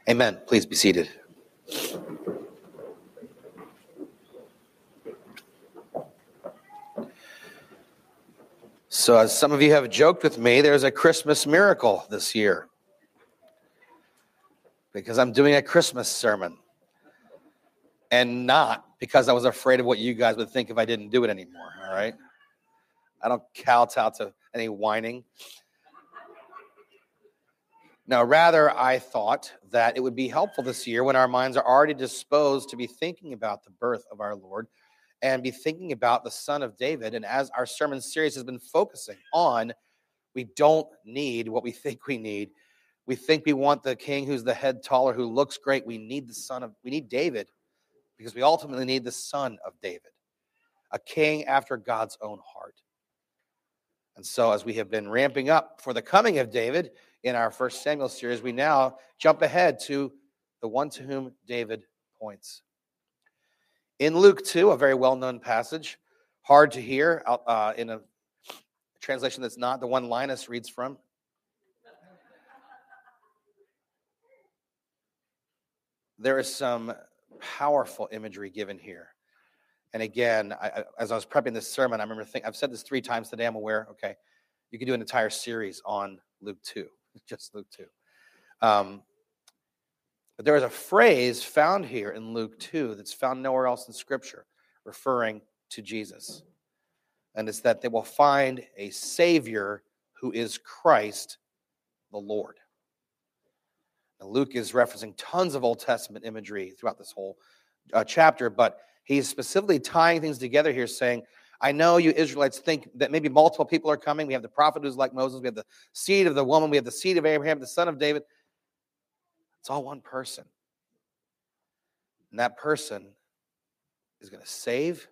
Amen. Please be seated. So as some of you have joked with me, there's a Christmas miracle this year because I'm doing a Christmas sermon, and not because I was afraid of what you guys would think if I didn't do it anymore, all right? I don't kowtow to any whining. No, rather, I thought that it would be helpful this year when our minds are already disposed to be thinking about the birth of our Lord and be thinking about the Son of David. And as our sermon series has been focusing on, we don't need what we think we need. We think we want the king who's the head taller, who looks great. We need David, because we ultimately need the Son of David, a king after God's own heart. And so as we have been ramping up for the coming of David in our 1 Samuel series, we now jump ahead to the one to whom David points. In Luke 2, a very well-known passage, hard to hear in a translation that's not the one Linus reads from. There is some powerful imagery given here. And again, as I was prepping this sermon, I remember thinking, I've said this 3 times today, I'm aware, okay, you can do an entire series on Luke 2, just Luke 2. But there is a phrase found here in Luke 2 that's found nowhere else in Scripture, referring to Jesus. And it's that they will find a Savior who is Christ the Lord. Now, Luke is referencing tons of Old Testament imagery throughout this whole chapter, but he's specifically tying things together here, saying, I know you Israelites think that maybe multiple people are coming. We have the prophet who's like Moses. We have the seed of the woman. We have the seed of Abraham, the son of David. It's all one person. And that person is going to save.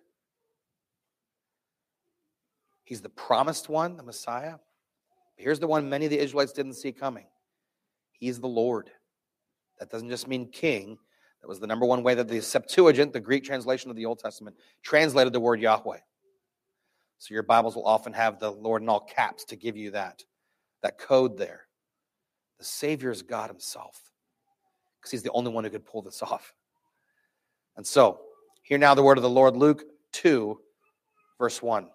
He's the promised one, the Messiah. Here's the one many of the Israelites didn't see coming. He's the Lord. That doesn't just mean king. That was the number one way that the Septuagint, the Greek translation of the Old Testament, translated the word Yahweh. So your Bibles will often have the Lord in all caps to give you that code there. The Savior is God himself, because he's the only one who could pull this off. And so, hear now the word of the Lord, Luke 2, verse 1.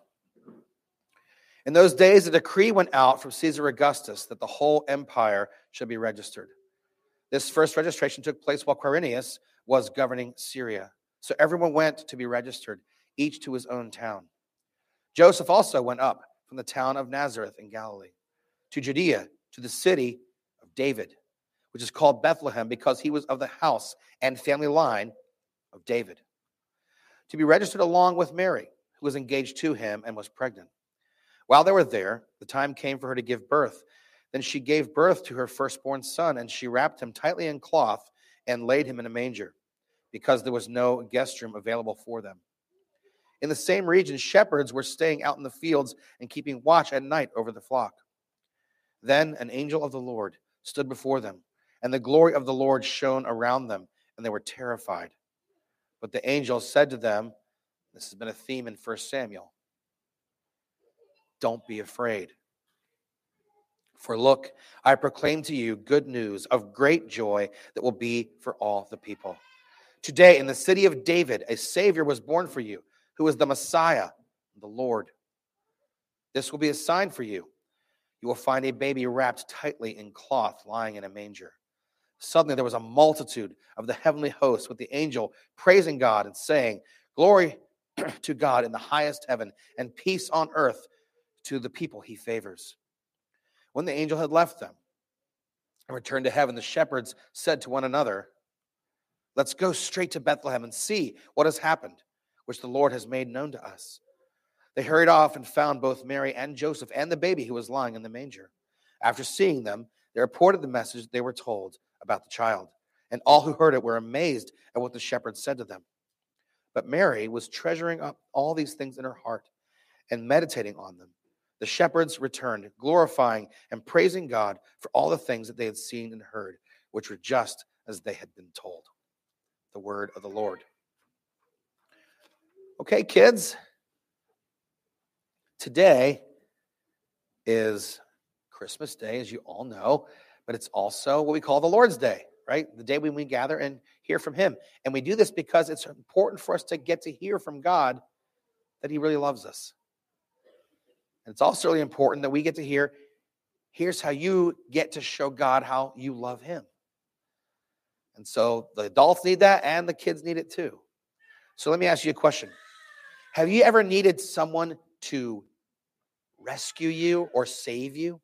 In those days, a decree went out from Caesar Augustus that the whole empire should be registered. This first registration took place while Quirinius was governing Syria. So everyone went to be registered, each to his own town. Joseph also went up from the town of Nazareth in Galilee to Judea, to the city of David, which is called Bethlehem, because he was of the house and family line of David, to be registered along with Mary, who was engaged to him and was pregnant. While they were there, the time came for her to give birth. Then she gave birth to her firstborn son, and she wrapped him tightly in cloth and laid him in a manger, because there was no guest room available for them. In the same region, shepherds were staying out in the fields and keeping watch at night over the flock. Then an angel of the Lord stood before them, and the glory of the Lord shone around them, and they were terrified. But the angel said to them, this has been a theme in 1 Samuel, don't be afraid. For look, I proclaim to you good news of great joy that will be for all the people. Today in the city of David, a Savior was born for you, who is the Messiah, the Lord. This will be a sign for you. You will find a baby wrapped tightly in cloth, lying in a manger. Suddenly there was a multitude of the heavenly hosts with the angel praising God and saying, Glory to God in the highest heaven, and peace on earth to the people he favors. When the angel had left them and returned to heaven, the shepherds said to one another, Let's go straight to Bethlehem and see what has happened, which the Lord has made known to us. They hurried off and found both Mary and Joseph and the baby who was lying in the manger. After seeing them, they reported the message they were told about the child, and all who heard it were amazed at what the shepherds said to them. But Mary was treasuring up all these things in her heart and meditating on them. The shepherds returned, glorifying and praising God for all the things that they had seen and heard, which were just as they had been told. The word of the Lord. Okay, kids. Today is Christmas Day, as you all know, but it's also what we call the Lord's Day, right? The day when we gather and hear from him. And we do this because it's important for us to get to hear from God that he really loves us. And it's also really important that we get to hear, here's how you get to show God how you love him. And so the adults need that and the kids need it too. So let me ask you a question. Have you ever needed someone to rescue you or save you?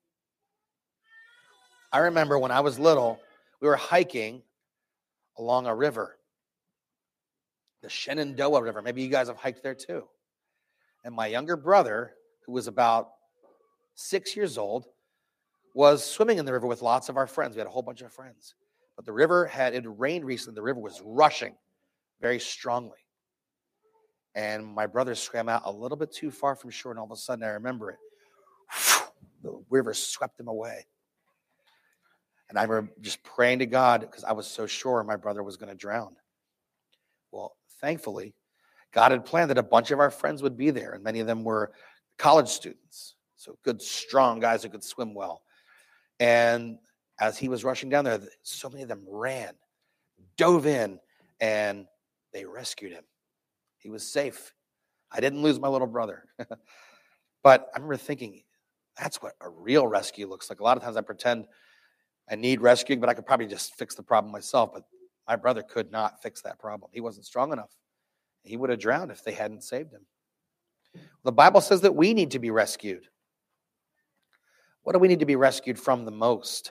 I remember when I was little, we were hiking along a river, the Shenandoah River. Maybe you guys have hiked there too. And my younger brother, who was about 6 years old, was swimming in the river with lots of our friends. We had a whole bunch of friends. But the river it had rained recently. The river was rushing very strongly. And my brother swam out a little bit too far from shore, and all of a sudden I remember it. The river swept him away. And I remember just praying to God because I was so sure my brother was going to drown. Well, thankfully, God had planned that a bunch of our friends would be there, and many of them were college students. So good, strong guys who could swim well. And as he was rushing down there, so many of them ran, dove in, and they rescued him. He was safe. I didn't lose my little brother. But I remember thinking, that's what a real rescue looks like. A lot of times I pretend I need rescuing, but I could probably just fix the problem myself. But my brother could not fix that problem. He wasn't strong enough. He would have drowned if they hadn't saved him. The Bible says that we need to be rescued. What do we need to be rescued from the most?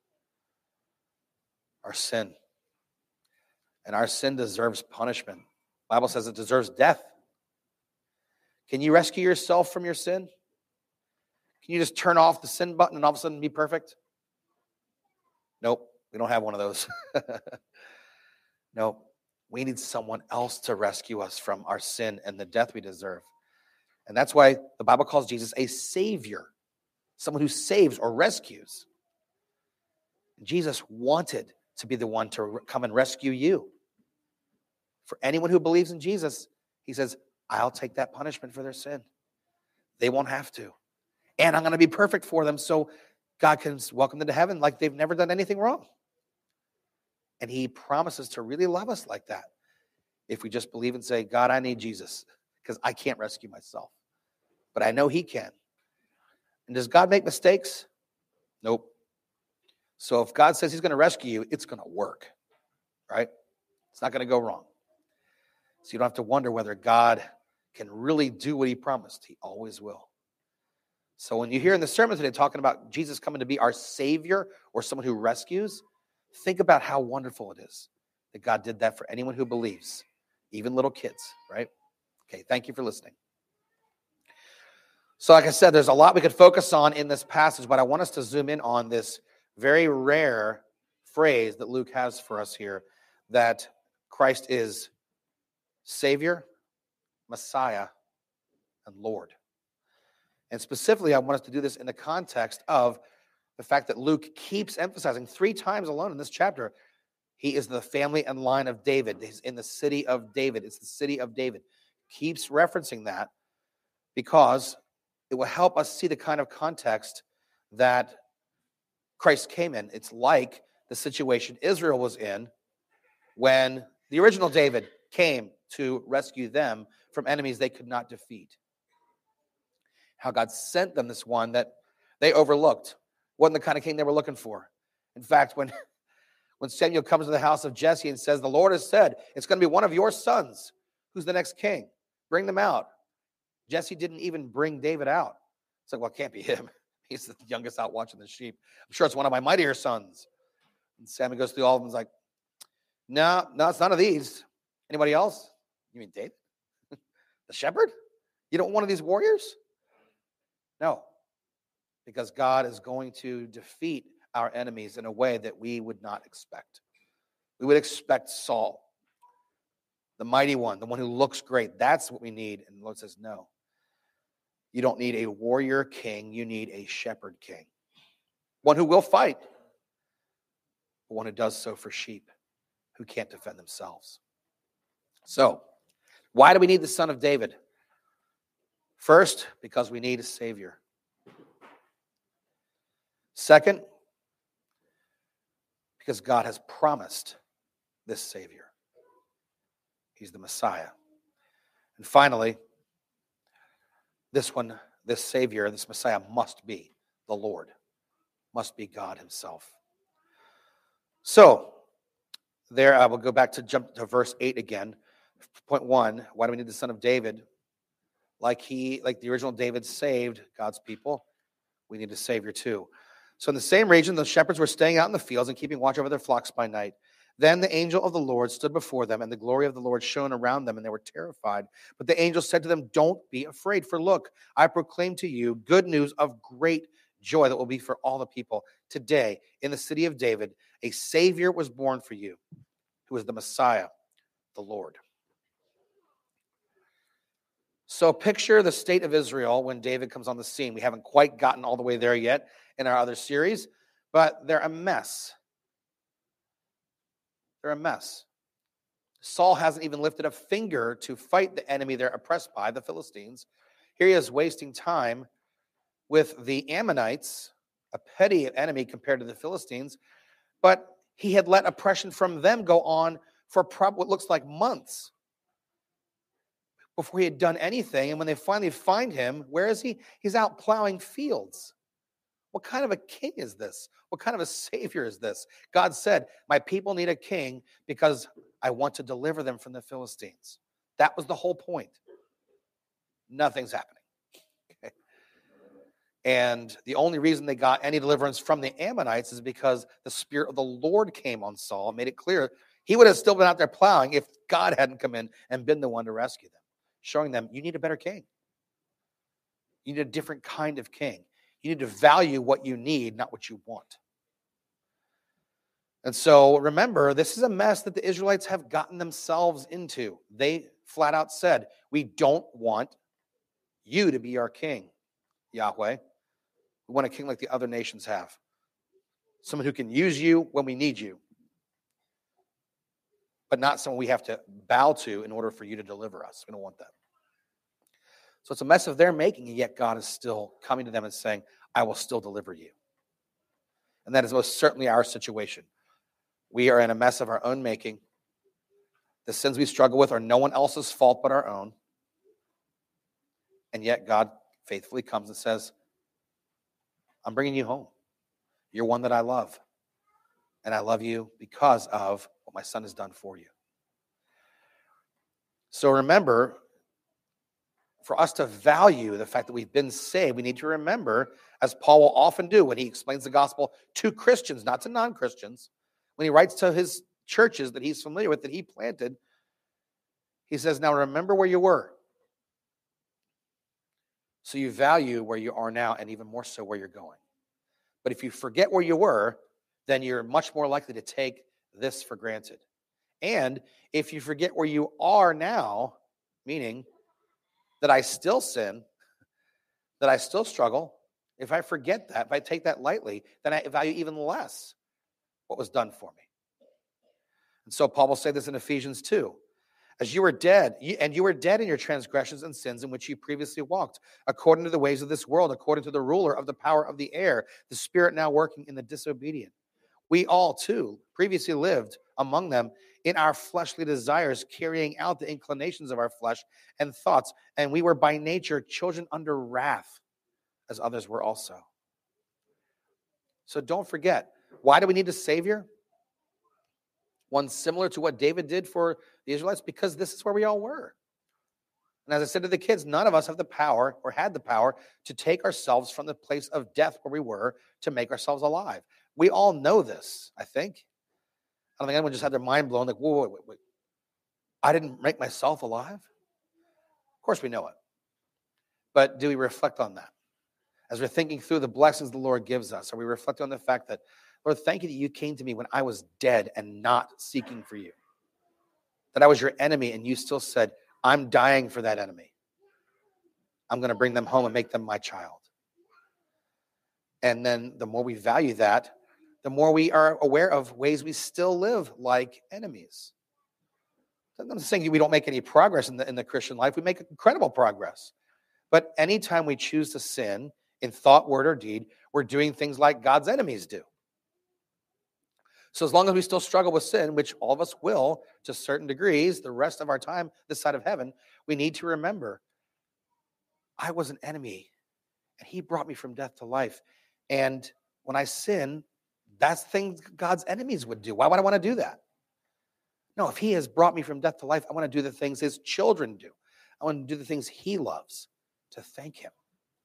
Our sin. And our sin deserves punishment. The Bible says it deserves death. Can you rescue yourself from your sin? Can you just turn off the sin button and all of a sudden be perfect? Nope, we don't have one of those. No, we need someone else to rescue us from our sin and the death we deserve. And that's why the Bible calls Jesus a savior, someone who saves or rescues. Jesus wanted to be the one to come and rescue you. For anyone who believes in Jesus, he says, I'll take that punishment for their sin. They won't have to. And I'm going to be perfect for them so God can welcome them to heaven like they've never done anything wrong. And he promises to really love us like that if we just believe and say, God, I need Jesus because I can't rescue myself. But I know he can. And does God make mistakes? Nope. So if God says he's going to rescue you, it's going to work, right? It's not going to go wrong. So you don't have to wonder whether God can really do what he promised. He always will. So when you hear in the sermon today talking about Jesus coming to be our Savior or someone who rescues, think about how wonderful it is that God did that for anyone who believes, even little kids, right? Okay, thank you for listening. So like I said, there's a lot we could focus on in this passage, but I want us to zoom in on this very rare phrase that Luke has for us here, that Christ is Savior, Messiah, and Lord. And specifically, I want us to do this in the context of the fact that Luke keeps emphasizing 3 times alone in this chapter, he is the family and line of David. He's in the city of David. It's the city of David. Keeps referencing that because it will help us see the kind of context that Christ came in. It's like the situation Israel was in when the original David came to rescue them from enemies they could not defeat. How God sent them this one that they overlooked. Wasn't the kind of king they were looking for. In fact, when Samuel comes to the house of Jesse and says, the Lord has said, it's going to be one of your sons who's the next king. Bring them out. Jesse didn't even bring David out. It's like, well, it can't be him. He's the youngest out watching the sheep. I'm sure it's one of my mightier sons. And Samuel goes through all of them and is like, no, it's none of these. Anybody else? You mean David? The shepherd? You don't want one of these warriors? No, because God is going to defeat our enemies in a way that we would not expect. We would expect Saul, the mighty one, the one who looks great. That's what we need. And the Lord says, no. You don't need a warrior king. You need a shepherd king. One who will fight, but one who does so for sheep who can't defend themselves. So, why do we need the Son of David? First, because we need a Savior. Second, Because God has promised this Savior. He's the Messiah. And finally, this Savior, this Messiah must be the Lord, must be God himself. So, there I will go back to jump to verse 8 again. Point 1, why do we need the Son of David? Like the original David saved God's people, we need a Savior too. So in the same region, the shepherds were staying out in the fields and keeping watch over their flocks by night. Then the angel of the Lord stood before them, and the glory of the Lord shone around them, and they were terrified. But the angel said to them, "Don't be afraid, for look, I proclaim to you good news of great joy that will be for all the people. Today, in the city of David, a Savior was born for you, who is the Messiah, the Lord." So picture the state of Israel when David comes on the scene. We haven't quite gotten all the way there yet in our other series, but they're a mess. They're a mess. Saul hasn't even lifted a finger to fight the enemy they're oppressed by, the Philistines. Here he is wasting time with the Ammonites, a petty enemy compared to the Philistines, but he had let oppression from them go on for what looks like months before he had done anything. And when they finally find him, where is he? He's out plowing fields. What kind of a king is this? What kind of a Savior is this? God said, my people need a king because I want to deliver them from the Philistines. That was the whole point. Nothing's happening. Okay. And the only reason they got any deliverance from the Ammonites is because the Spirit of the Lord came on Saul and made it clear he would have still been out there plowing if God hadn't come in and been the one to rescue them, showing them you need a better king. You need a different kind of king. You need to value what you need, not what you want. And so remember, this is a mess that the Israelites have gotten themselves into. They flat out said, we don't want you to be our king, Yahweh. We want a king like the other nations have. Someone who can use you when we need you, but not someone we have to bow to in order for you to deliver us. We don't want that. So it's a mess of their making, and yet God is still coming to them and saying, I will still deliver you. And that is most certainly our situation. We are in a mess of our own making. The sins we struggle with are no one else's fault but our own. And yet God faithfully comes and says, I'm bringing you home. You're one that I love. And I love you because of what my son has done for you. So remember, for us to value the fact that we've been saved, we need to remember, as Paul will often do when he explains the gospel to Christians, not to non-Christians, when he writes to his churches that he's familiar with, that he planted, he says, now remember where you were. So you value where you are now and even more so where you're going. But if you forget where you were, then you're much more likely to take this for granted. And if you forget where you are now, meaning that I still sin, that I still struggle, if I forget that, if I take that lightly, then I value even less what was done for me. And so Paul will say this in Ephesians 2. As you were dead, and you were dead in your transgressions and sins in which you previously walked, according to the ways of this world, according to the ruler of the power of the air, the spirit now working in the disobedient. We all, too, previously lived among them in our fleshly desires, carrying out the inclinations of our flesh and thoughts. And we were by nature children under wrath, as others were also. So don't forget, why do we need a Savior? One similar to what David did for the Israelites, because this is where we all were. And as I said to the kids, none of us have the power or had the power to take ourselves from the place of death where we were to make ourselves alive. We all know this, I think. I don't think anyone just had their mind blown, like, whoa, wait. I didn't make myself alive? Of course we know it. But do we reflect on that? As we're thinking through the blessings the Lord gives us, are we reflecting on the fact that, Lord, thank you that you came to me when I was dead and not seeking for you? That I was your enemy and you still said, I'm dying for that enemy. I'm going to bring them home and make them my child. And then the more we value that, the more we are aware of ways we still live like enemies. I'm not saying we don't make any progress in the Christian life. We make incredible progress. But anytime we choose to sin in thought, word, or deed, we're doing things like God's enemies do. So as long as we still struggle with sin, which all of us will to certain degrees, the rest of our time this side of heaven, we need to remember, I was an enemy, and he brought me from death to life. And when I sin, that's things God's enemies would do. Why would I want to do that? No, if he has brought me from death to life, I want to do the things his children do. I want to do the things he loves to thank him.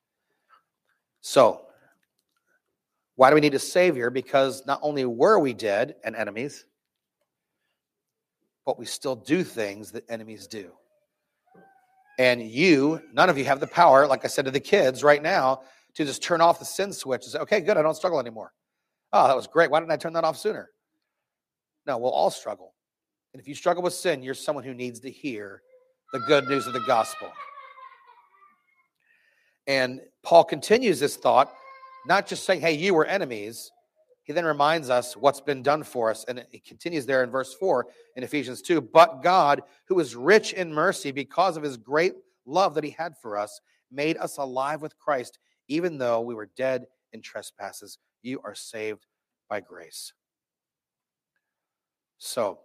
So, why do we need a Savior? Because not only were we dead and enemies, but we still do things that enemies do. And none of you have the power, like I said to the kids right now, to just turn off the sin switch and say, okay, good, I don't struggle anymore. Oh, that was great. Why didn't I turn that off sooner? No, we'll all struggle. And if you struggle with sin, you're someone who needs to hear the good news of the gospel. And Paul continues this thought, not just saying, hey, you were enemies. He then reminds us what's been done for us. And it continues there in verse 4 in Ephesians 2. But God, who is rich in mercy because of his great love that he had for us, made us alive with Christ, even though we were dead in trespasses. You are saved by grace. So,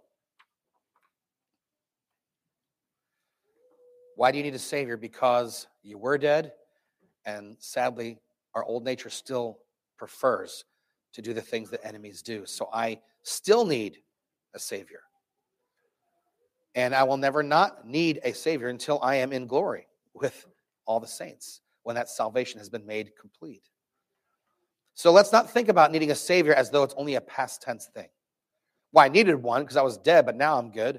why do you need a Savior? Because you were dead, and sadly, our old nature still prefers to do the things that enemies do. So I still need a Savior. And I will never not need a Savior until I am in glory with all the saints, when that salvation has been made complete. So let's not think about needing a Savior as though it's only a past tense thing. Well, I needed one because I was dead, but now I'm good.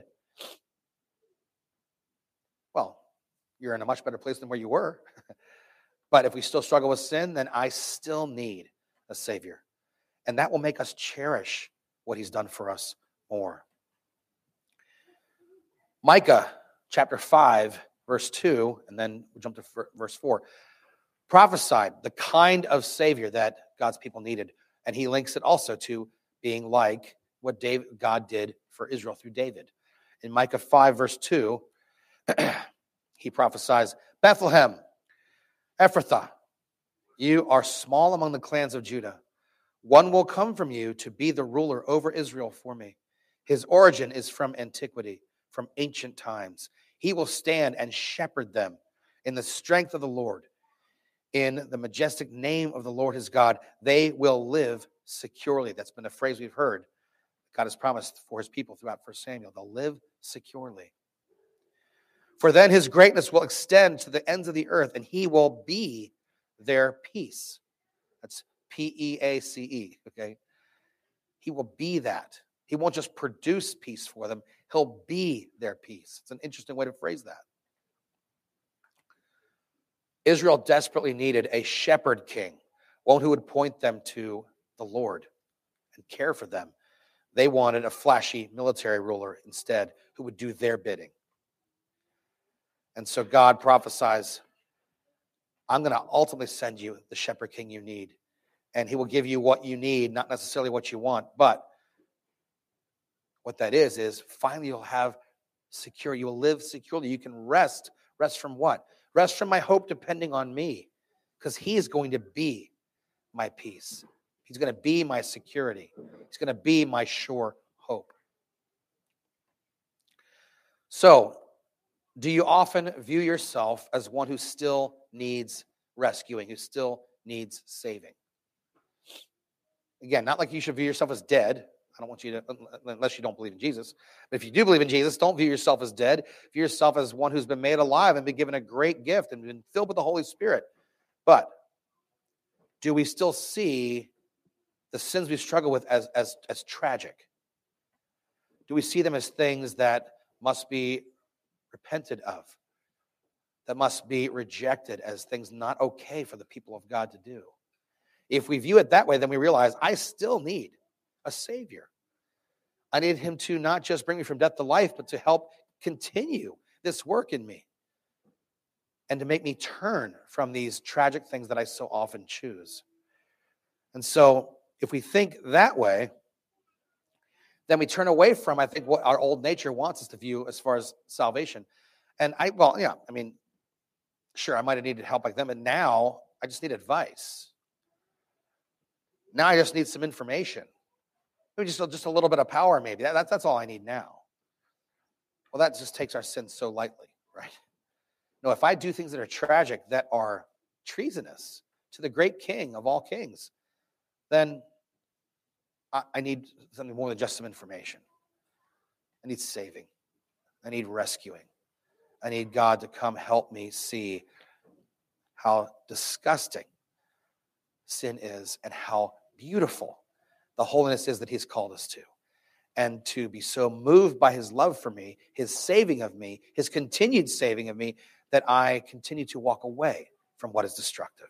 Well, you're in a much better place than where you were. But if we still struggle with sin, then I still need a Savior. And that will make us cherish what he's done for us more. Micah chapter 5, verse 2, and then we'll jump to verse 4, prophesied the kind of Savior that God's people needed. And he links it also to being like what God did for Israel through David. In Micah 5, verse 2, he prophesies, Bethlehem, Ephrathah, you are small among the clans of Judah. One will come from you to be the ruler over Israel for me. His origin is from antiquity, from ancient times. He will stand and shepherd them in the strength of the Lord. In the majestic name of the Lord his God, they will live securely. That's been a phrase we've heard. God has promised for his people throughout 1 Samuel. They'll live securely. For then his greatness will extend to the ends of the earth, and he will be their peace. That's P-E-A-C-E, okay? He will be that. He won't just produce peace for them. He'll be their peace. It's an interesting way to phrase that. Israel desperately needed a shepherd king, one who would point them to the Lord and care for them. They wanted a flashy military ruler instead who would do their bidding. And so God prophesies, I'm going to ultimately send you the shepherd king you need. And he will give you what you need, not necessarily what you want. But what that is finally you'll have secure. You will live securely. You can rest. Rest from what? Rest from my hope depending on me. Because he is going to be my peace. He's going to be my security. He's going to be my sure hope. So, do you often view yourself as one who still needs rescuing, who still needs saving? Again, not like you should view yourself as dead. I don't want you to, unless you don't believe in Jesus. But if you do believe in Jesus, don't view yourself as dead. View yourself as one who's been made alive and been given a great gift and been filled with the Holy Spirit. But do we still see the sins we struggle with as tragic? Do we see them as things that must be repented of, that must be rejected as things not okay for the people of God to do? If we view it that way, then we realize I still need a Savior. I need him to not just bring me from death to life, but to help continue this work in me and to make me turn from these tragic things that I so often choose. And so if we think that way, then we turn away from, I think, what our old nature wants us to view as far as salvation. And sure, I might have needed help like them, but now I just need advice. Now I just need some information. Maybe just a little bit of power, maybe. That's all I need now. Well, that just takes our sins so lightly, right? No, if I do things that are tragic, that are treasonous to the great king of all kings, then I need something more than just some information. I need saving. I need rescuing. I need God to come help me see how disgusting sin is and how beautiful the holiness is that he's called us to. And to be so moved by his love for me, his saving of me, his continued saving of me, that I continue to walk away from what is destructive.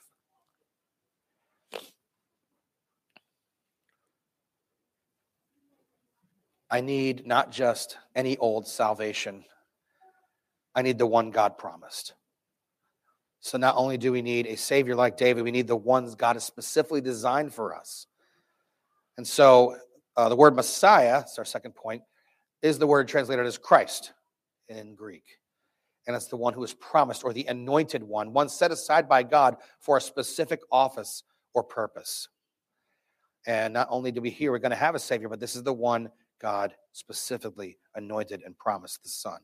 I need not just any old salvation. I need the one God promised. So not only do we need a Savior like David, we need the ones God has specifically designed for us. And so the word Messiah, that's our second point, is the word translated as Christ in Greek. And it's the one who is promised, or the anointed one set aside by God for a specific office or purpose. And not only do we hear we're going to have a Savior, but this is the one God specifically anointed and promised, the Son.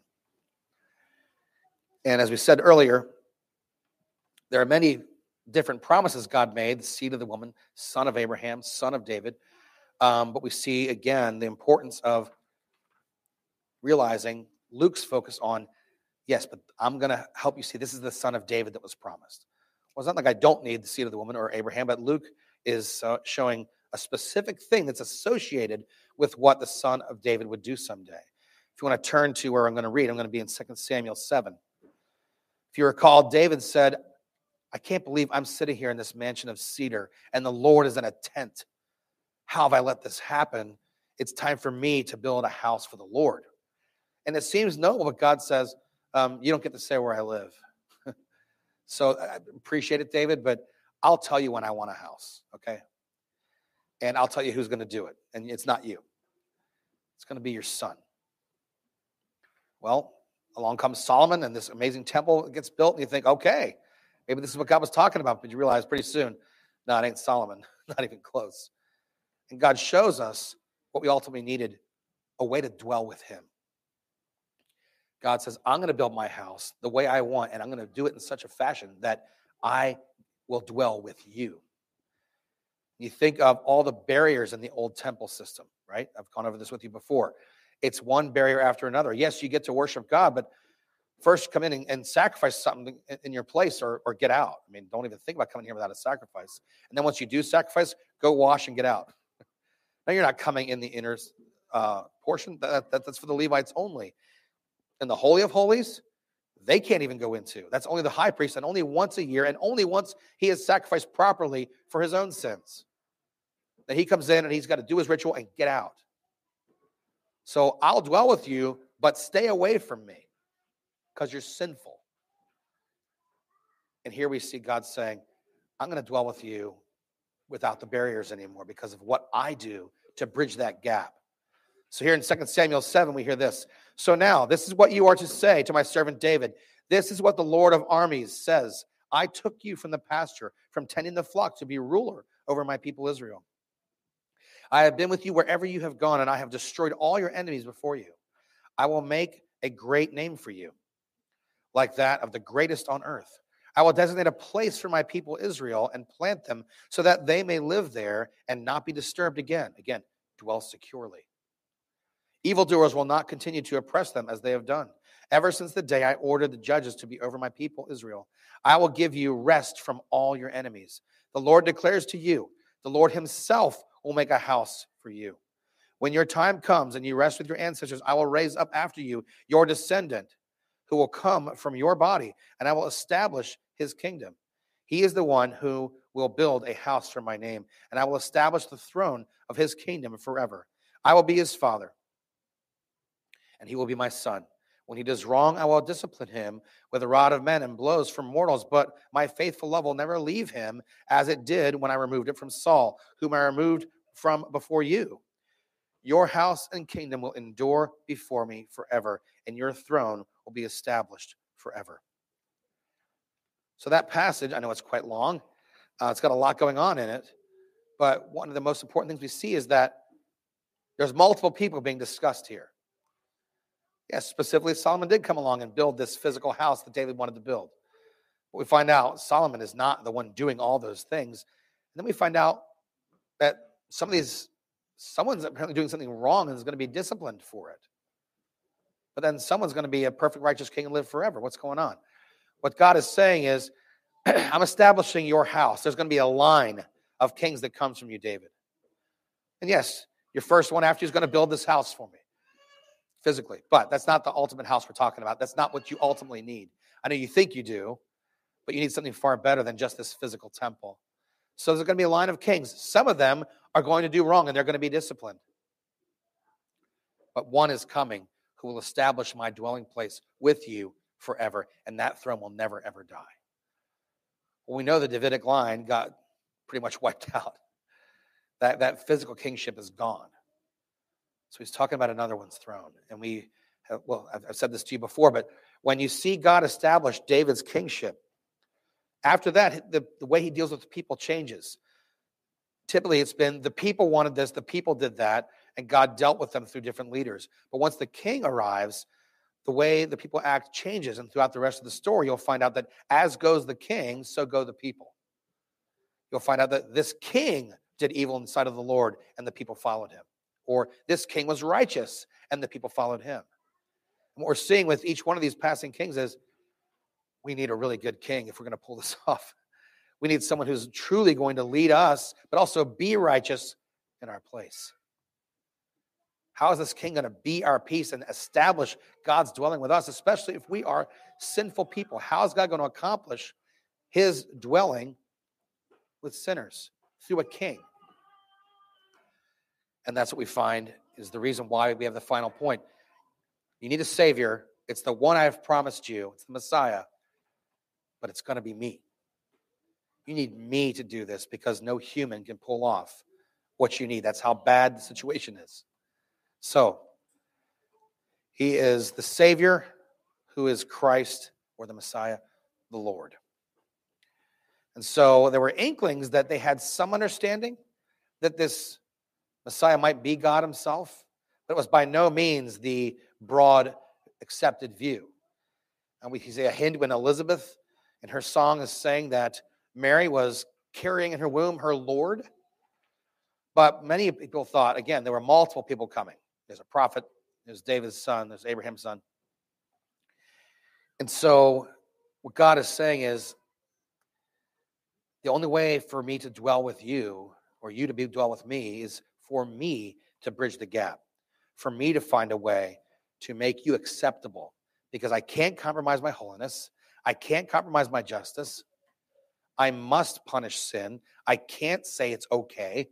And as we said earlier, there are many different promises God made: the seed of the woman, son of Abraham, son of David. But we see, again, the importance of realizing Luke's focus on, yes, but I'm going to help you see this is the son of David that was promised. Well, it's not like I don't need the seed of the woman or Abraham, but Luke is showing a specific thing that's associated with what the son of David would do someday. If you want to turn to where I'm going to read, I'm going to be in 2 Samuel 7. If you recall, David said, I can't believe I'm sitting here in this mansion of cedar and the Lord is in a tent. How have I let this happen? It's time for me to build a house for the Lord. And it seems noble, but God says, you don't get to say where I live. So I appreciate it, David, but I'll tell you when I want a house, okay? And I'll tell you who's going to do it. And it's not you. It's going to be your son. Well, along comes Solomon, and this amazing temple gets built, and you think, okay, maybe this is what God was talking about, but you realize pretty soon, no, it ain't Solomon, not even close. And God shows us what we ultimately needed, a way to dwell with him. God says, I'm going to build my house the way I want, and I'm going to do it in such a fashion that I will dwell with you. You think of all the barriers in the old temple system, right? I've gone over this with you before. It's one barrier after another. Yes, you get to worship God, but first come in and sacrifice something in your place or get out. I mean, don't even think about coming here without a sacrifice. And then once you do sacrifice, go wash and get out. Now you're not coming in the inner portion. That's for the Levites only. And the Holy of Holies, they can't even go into. That's only the high priest, and only once a year, and only once he has sacrificed properly for his own sins. That he comes in and he's got to do his ritual and get out. So I'll dwell with you, but stay away from me because you're sinful. And here we see God saying, I'm going to dwell with you without the barriers anymore because of what I do to bridge that gap. So here in 2 Samuel 7, we hear this. So now, this is what you are to say to my servant David. This is what the Lord of armies says. I took you from the pasture, from tending the flock, to be ruler over my people Israel. I have been with you wherever you have gone, and I have destroyed all your enemies before you. I will make a great name for you, like that of the greatest on earth. I will designate a place for my people Israel and plant them so that they may live there and not be disturbed again. Again, dwell securely. Evildoers will not continue to oppress them as they have done. Ever since the day I ordered the judges to be over my people Israel, I will give you rest from all your enemies. The Lord declares to you, the Lord himself will make a house for you. When your time comes and you rest with your ancestors, I will raise up after you your descendant who will come from your body, and I will establish his kingdom. He is the one who will build a house for my name, and I will establish the throne of his kingdom forever. I will be his father, and he will be my son. When he does wrong, I will discipline him with a rod of men and blows from mortals, but my faithful love will never leave him, as it did when I removed it from Saul, whom I removed from before you. Your house and kingdom will endure before me forever, and your throne will be established forever. So that passage, I know it's quite long. It's got a lot going on in it, but one of the most important things we see is that There's multiple people being discussed here. Yes, specifically, Solomon did come along and build this physical house that David wanted to build. But we find out Solomon is not the one doing all those things. And then we find out that someone's apparently doing something wrong and is going to be disciplined for it. But then someone's going to be a perfect righteous king and live forever. What's going on? What God is saying is, I'm establishing your house. There's going to be a line of kings that comes from you, David. And yes, your first one after you is going to build this house for me, physically. But that's not the ultimate house we're talking about. That's not what you ultimately need. I know you think you do, but you need something far better than just this physical temple. So there's going to be a line of kings. Some of them are going to do wrong, and they're going to be disciplined. But one is coming who will establish my dwelling place with you forever, and that throne will never, ever die. Well, we know the Davidic line got pretty much wiped out. That physical kingship is gone. So he's talking about another one's throne. And I've said this to you before, but when you see God establish David's kingship, after that, the way he deals with people changes. Typically, it's been the people wanted this, the people did that, and God dealt with them through different leaders. But once the king arrives, the way the people act changes. And throughout the rest of the story, you'll find out that as goes the king, so go the people. You'll find out that this king did evil in the sight of the Lord, and the people followed him. Or this king was righteous, and the people followed him. And what we're seeing with each one of these passing kings is we need a really good king if we're going to pull this off. We need someone who's truly going to lead us, but also be righteous in our place. How is this king going to be our peace and establish God's dwelling with us, especially if we are sinful people? How is God going to accomplish his dwelling with sinners? Through a king. And that's what we find is the reason why we have the final point. You need a Savior. It's the one I have promised you. It's the Messiah. But it's going to be me. You need me to do this because no human can pull off what you need. That's how bad the situation is. So, he is the Savior who is Christ or the Messiah, the Lord. And so there were inklings that they had some understanding that this Messiah might be God himself, but it was by no means the broad accepted view. And we can say a hint when Elizabeth in her song is saying that Mary was carrying in her womb her Lord. But many people thought, again, there were multiple people coming. There's a prophet, there's David's son, there's Abraham's son. And so what God is saying is, the only way for me to dwell with you, or you to dwell with me, is for me to bridge the gap, for me to find a way to make you acceptable, because I can't compromise my holiness. I can't compromise my justice. I must punish sin. I can't say it's okay.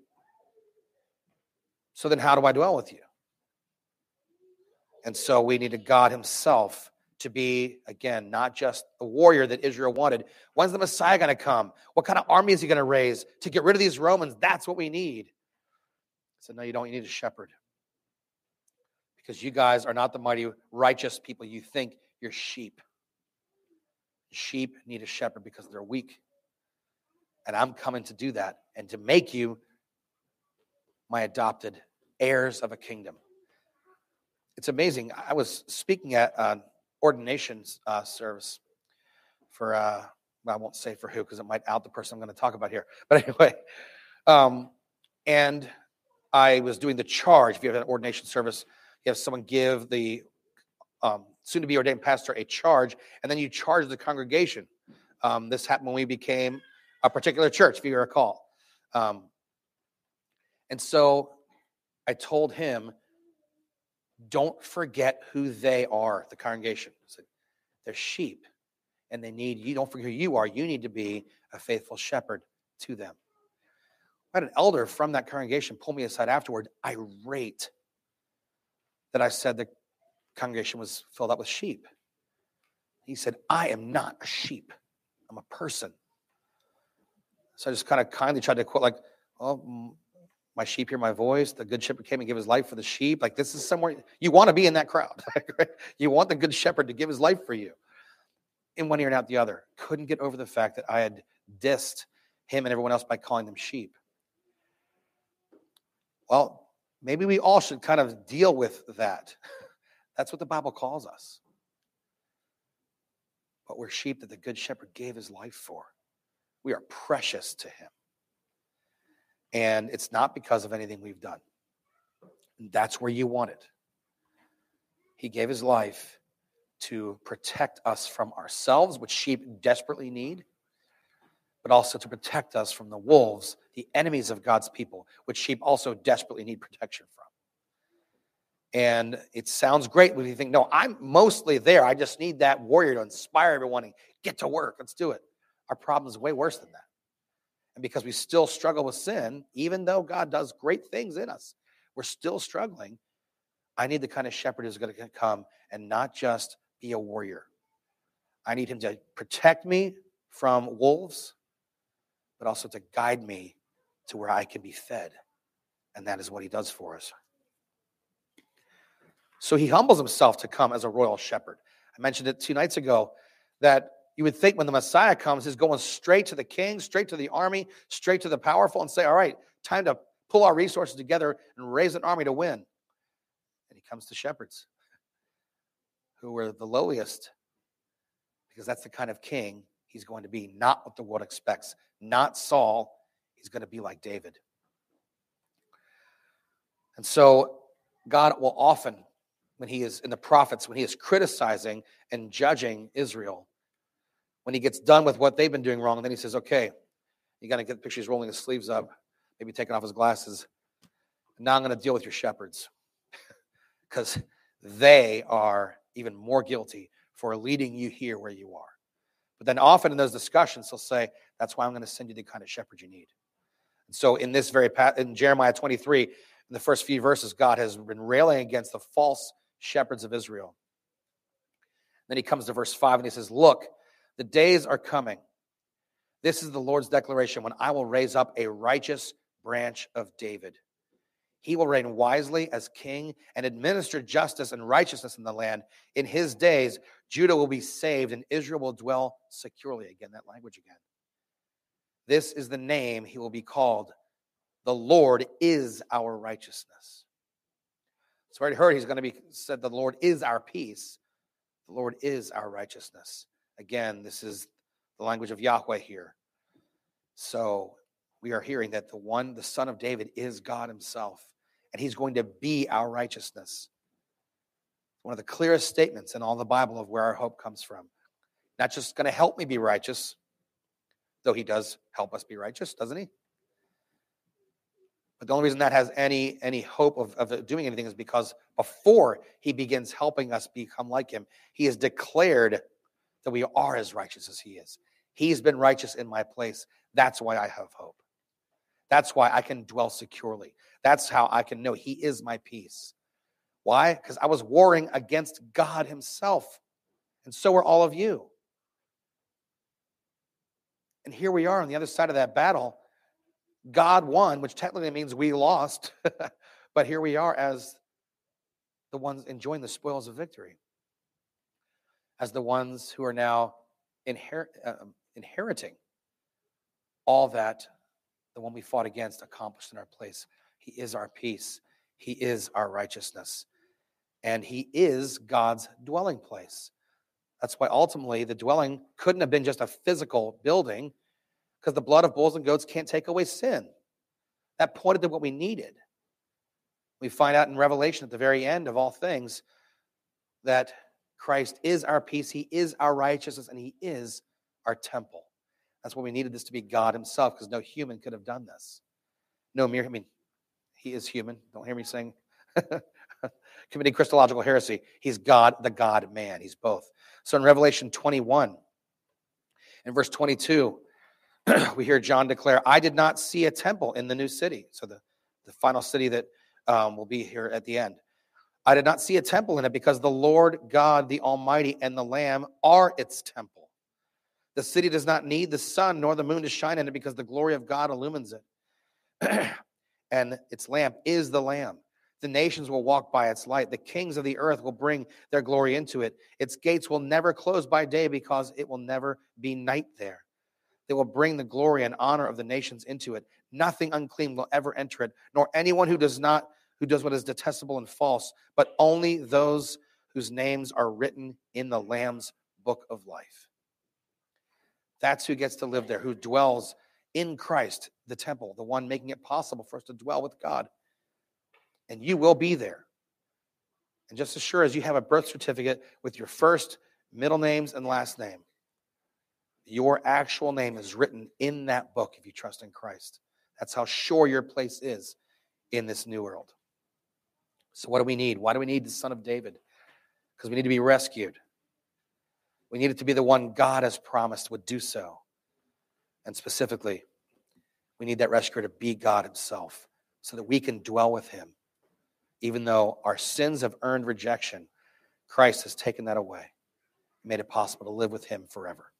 So then how do I dwell with you? And so we needed God himself to be, again, not just the warrior that Israel wanted. When's the Messiah going to come? What kind of army is he going to raise to get rid of these Romans? That's what we need. I said, no, you don't. You need a shepherd. Because you guys are not the mighty righteous people. You think you're sheep. Sheep need a shepherd because they're weak. And I'm coming to do that and to make you my adopted heirs of a kingdom. It's amazing. I was speaking at an ordination service for, I won't say for who because it might out the person I'm going to talk about here. But anyway, and I was doing the charge. If you have an ordination service, you have someone give the soon-to-be ordained pastor a charge, and then you charge the congregation. This happened when we became a particular church, if you recall. And so I told him, don't forget who they are, the congregation. I said, they're sheep, and they need you. Don't forget who you are. You need to be a faithful shepherd to them. I had an elder from that congregation pull me aside afterward, irate that I said the congregation was filled up with sheep. He said, I am not a sheep. I'm a person. So I just kind of kindly tried to quote, like, well, my sheep hear my voice. The good shepherd came and gave his life for the sheep. Like, this is somewhere you want to be in that crowd. Right? You want the good shepherd to give his life for you. In one ear and out the other. Couldn't get over the fact that I had dissed him and everyone else by calling them sheep. Well, Maybe we all should kind of deal with that. That's what the Bible calls us. But we're sheep that the Good Shepherd gave his life for. We are precious to him. And it's not because of anything we've done. That's where you want it. He gave his life to protect us from ourselves, which sheep desperately need, but also to protect us from the wolves, the enemies of God's people, which sheep also desperately need protection from. And it sounds great when you think, no, I'm mostly there. I just need that warrior to inspire everyone and get to work. Let's do it. Our problem is way worse than that. And because we still struggle with sin, even though God does great things in us, we're still struggling. I need the kind of shepherd who's going to come and not just be a warrior. I need him to protect me from wolves, but also to guide me to where I can be fed. And that is what he does for us. So he humbles himself to come as a royal shepherd. I mentioned it 2 nights ago that you would think when the Messiah comes, he's going straight to the king, straight to the army, straight to the powerful and say, all right, time to pull our resources together and raise an army to win. And he comes to shepherds who were the lowliest, because that's the kind of king he's going to be, not what the world expects, not Saul. He's going to be like David. And so God will often, when he is in the prophets, when he is criticizing and judging Israel, when he gets done with what they've been doing wrong, and then he says, okay, you got to get the picture, he's rolling his sleeves up, maybe taking off his glasses. Now I'm going to deal with your shepherds because they are even more guilty for leading you here where you are. But then often in those discussions, he'll say, that's why I'm going to send you the kind of shepherd you need. And so in this in Jeremiah 23, in the first few verses, God has been railing against the false shepherds of Israel. Then he comes to verse 5 and he says, look, the days are coming. This is the Lord's declaration when I will raise up a righteous branch of David. He will reign wisely as king and administer justice and righteousness in the land. In his days, Judah will be saved and Israel will dwell securely. Again, that language again. This is the name he will be called. The Lord is our righteousness. So I already heard he's going to be said the Lord is our peace. The Lord is our righteousness. Again, this is the language of Yahweh here. So we are hearing that the Son of David is God himself, and he's going to be our righteousness. One of the clearest statements in all the Bible of where our hope comes from. Not just going to help me be righteous, though he does help us be righteous, doesn't he? But the only reason that has any hope of doing anything is because before he begins helping us become like him, he has declared that we are as righteous as he is. He's been righteous in my place. That's why I have hope. That's why I can dwell securely. That's how I can know he is my peace. Why? Because I was warring against God himself. And so are all of you. And here we are on the other side of that battle. God won, which technically means we lost. But here we are as the ones enjoying the spoils of victory. As the ones who are now inheriting all that the one we fought against accomplished in our place. He is our peace. He is our righteousness. And he is God's dwelling place. That's why ultimately the dwelling couldn't have been just a physical building, because the blood of bulls and goats can't take away sin. That pointed to what we needed. We find out in Revelation at the very end of all things that Christ is our peace, he is our righteousness, and he is our temple. That's why we needed this to be God himself, because no human could have done this. He is human. Don't hear me saying committing Christological heresy. He's God, the God-man. He's both. So in Revelation 21, in verse 22, we hear John declare, I did not see a temple in the new city. So the final city that will be here at the end. I did not see a temple in it because the Lord God, the Almighty, and the Lamb are its temple. The city does not need the sun nor the moon to shine in it because the glory of God illumines it. And its lamp is the Lamb. The nations will walk by its light. The kings of the earth will bring their glory into it. Its gates will never close by day because it will never be night there. They will bring the glory and honor of the nations into it. Nothing unclean will ever enter it, nor anyone who does not who does what is detestable and false, but only those whose names are written in the Lamb's book of life. That's who gets to live there, who dwells in Christ, the temple, the one making it possible for us to dwell with God. And you will be there. And just as sure as you have a birth certificate with your first, middle names, and last name, your actual name is written in that book if you trust in Christ. That's how sure your place is in this new world. So what do we need? Why do we need the Son of David? Because we need to be rescued. We need it to be the one God has promised would do so. And specifically, we need that rescuer to be God himself so that we can dwell with him. Even though our sins have earned rejection, Christ has taken that away and made it possible to live with him forever.